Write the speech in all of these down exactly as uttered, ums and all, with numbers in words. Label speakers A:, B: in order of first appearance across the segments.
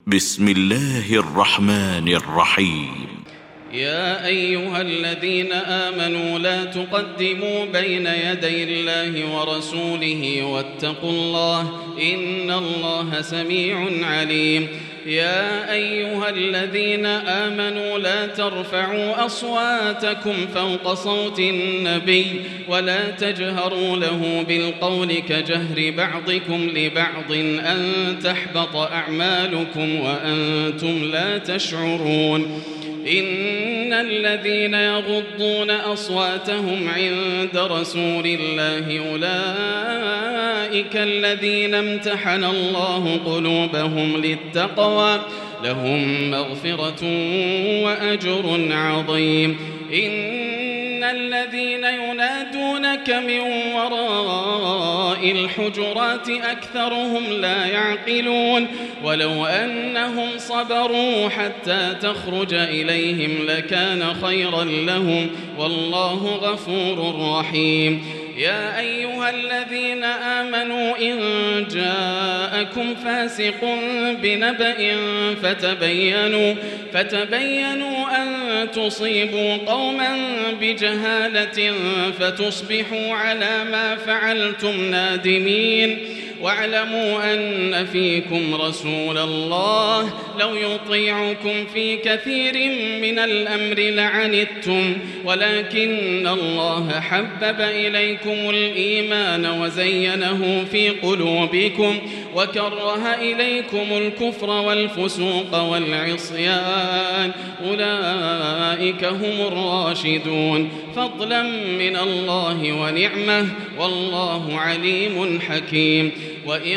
A: بسم الله الرحمن الرحيم.
B: يا أيها الذين آمنوا لا تقدموا بين يدي الله ورسوله واتقوا الله إن الله سميع عليم. يا أيها الذين آمنوا لا ترفعوا أصواتكم فوق صوت النبي ولا تجهروا له بالقول كجهر بعضكم لبعض أن تحبط أعمالكم وأنتم لا تشعرون. إن الذين يغضون أصواتهم عند رسول الله أولئك الذين امتحن الله قلوبهم للتقوى لهم مغفرة وأجر عظيم. إن الذين ينادونك من وراء الحجرات أكثرهم لا يعقلون ولو أنهم صبروا حتى تخرج إليهم لكان خيرا لهم والله غفور رحيم. يا أيها الذين آمنوا إن جاءكم فاسق بنبأ فتبينوا فتبينوا أن تصيبوا قوما بجهالة فتصبحوا على ما فعلتم نادمين. واعلموا أن فيكم رسول الله لو يطيعكم في كثير من الأمر لعنتم ولكن الله حبب إليكم الإيمان وزينه في قلوبكم وكره إليكم الكفر والفسوق والعصيان أولئك هم الراشدون فضلا من الله ونعمه والله عليم حكيم. وإن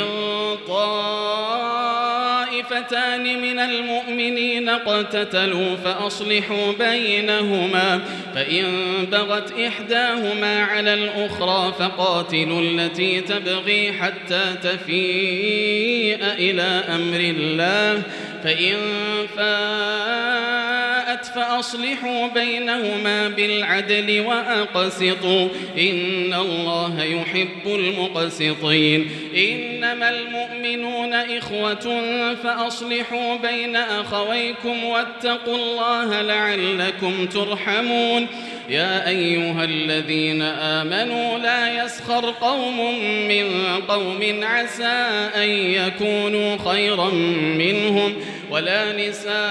B: طائفتان من المؤمنين اقتتلوا فأصلحوا بينهما فإن بغت إحداهما على الأخرى فقاتلوا التي تبغي حتى تفيء إلى أمر الله فإن فاءت فأصلحوا بينهما بالعدل وأقسطوا إن الله يحب المقسطين. إنما المؤمنون إخوة فأصلحوا بين أخويكم واتقوا الله لعلكم ترحمون. يا أيها الذين آمنوا لا يسخر قوم من قوم عسى أن يكونوا خيرا منهم ولا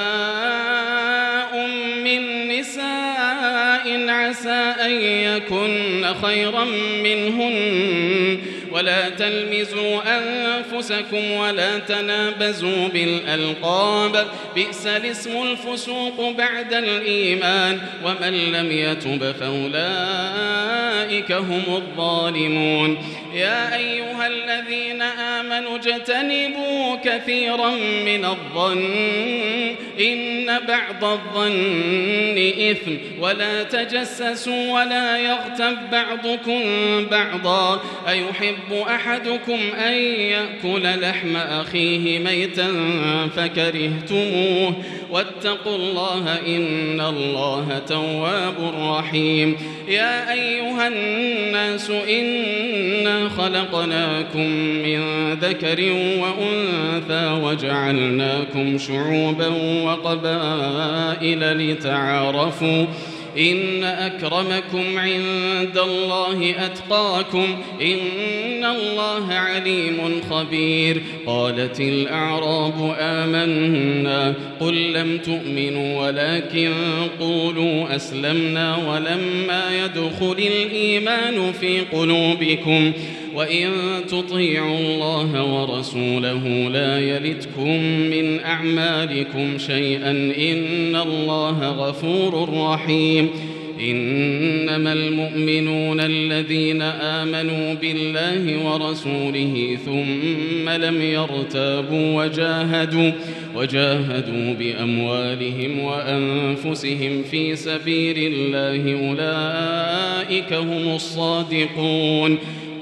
B: نساء من نساء عسى أن يكن خيرا منهن ولا تلمزوا أنفسكم ولا تنابزوا بالألقاب بئس الاسم الفسوق بعد الإيمان ومن لم يتب فأولئك هم الظالمون. يا أيها الذين آمنوا اجتنبوا كثيرا من الظن إن بعض الظن إثم ولا تجسسوا ولا يغتب بعضكم بعضا أيحب أحدكم أن يأكل لحم أخيه ميتا فكرهتموه واتقوا الله إن الله تواب رحيم. يا أيها الناس إنا خلقناكم من ذكر وأنثى وجعلناكم شعوبا وقبائل لتعارفوا إن أكرمكم عند الله أتقاكم إن الله عليم خبير. قالت الأعراب آمنا قل لم تؤمنوا ولكن قولوا أسلمنا ولما يدخل الإيمان في قلوبكم وإن تطيعوا الله ورسوله لا يلتكم من أعمالكم شيئا إن الله غفور رحيم. إنما المؤمنون الذين آمنوا بالله ورسوله ثم لم يرتابوا وجاهدوا وجاهدوا بأموالهم وأنفسهم في سبيل الله أولئك هم الصادقون.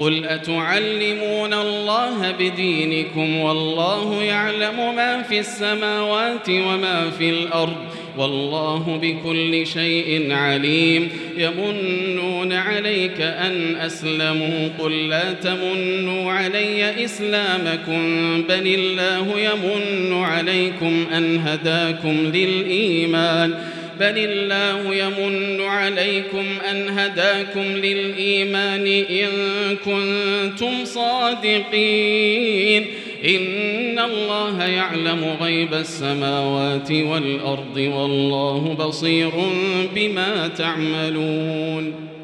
B: قل أتعلمون الله بدينكم والله يعلم ما في السماوات وما في الأرض والله بكل شيء عليم يمنون عليك أن أسلموا قل لا تمنوا علي إسلامكم بل الله يمن عليكم أن هداكم للإيمان بل الله يمن عليكم أن هداكم للإيمان إن كنتم صادقين إن الله يعلم غيب السماوات والأرض والله بصير بما تعملون